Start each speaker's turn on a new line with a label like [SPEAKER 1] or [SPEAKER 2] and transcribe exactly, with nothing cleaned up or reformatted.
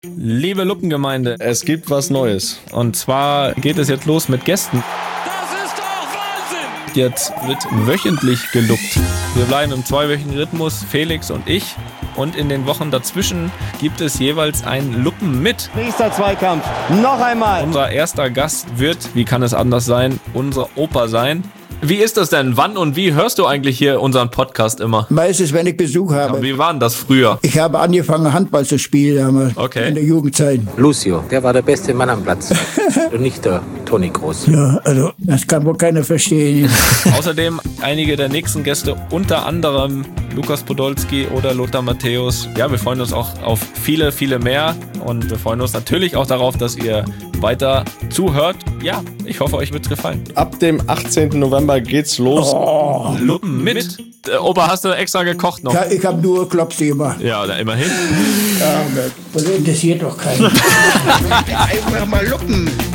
[SPEAKER 1] Liebe Luppengemeinde, es gibt was Neues. Und zwar geht es jetzt los mit Gästen.
[SPEAKER 2] Das ist doch Wahnsinn!
[SPEAKER 1] Jetzt wird wöchentlich geluppt. Wir bleiben im zweiwöchigen Rhythmus, Felix und ich. Und in den Wochen dazwischen gibt es jeweils einen Luppen mit.
[SPEAKER 3] Nächster Zweikampf, noch einmal.
[SPEAKER 1] Unser erster Gast wird, wie kann es anders sein, unser Opa sein. Wie ist das denn? Wann und wie hörst du eigentlich hier unseren Podcast immer?
[SPEAKER 4] Meistens, wenn ich Besuch habe.
[SPEAKER 1] Ja, wie war denn das früher?
[SPEAKER 4] Ich habe angefangen, Handball zu spielen damals,
[SPEAKER 1] Okay.
[SPEAKER 4] in der Jugendzeit.
[SPEAKER 5] Lucio, der war der beste Mann am Platz. Und nicht der Toni Groß.
[SPEAKER 4] Ja, also das kann wohl keiner verstehen.
[SPEAKER 1] Außerdem einige der nächsten Gäste, unter anderem Lukas Podolski oder Lothar Matthäus. Ja, wir freuen uns auch auf viele, viele mehr. Und wir freuen uns natürlich auch darauf, dass ihr weiter zuhört. Ja, ich hoffe, euch wird's gefallen.
[SPEAKER 6] Ab dem achtzehnten November geht's los.
[SPEAKER 4] Oh,
[SPEAKER 1] Luppen mit. Äh, Opa, hast du extra gekocht noch?
[SPEAKER 4] ja, ich habe nur Klopsi gemacht.
[SPEAKER 1] Ja, da immerhin.
[SPEAKER 4] Ja, das interessiert doch keinen.
[SPEAKER 7] Einfach mal luppen.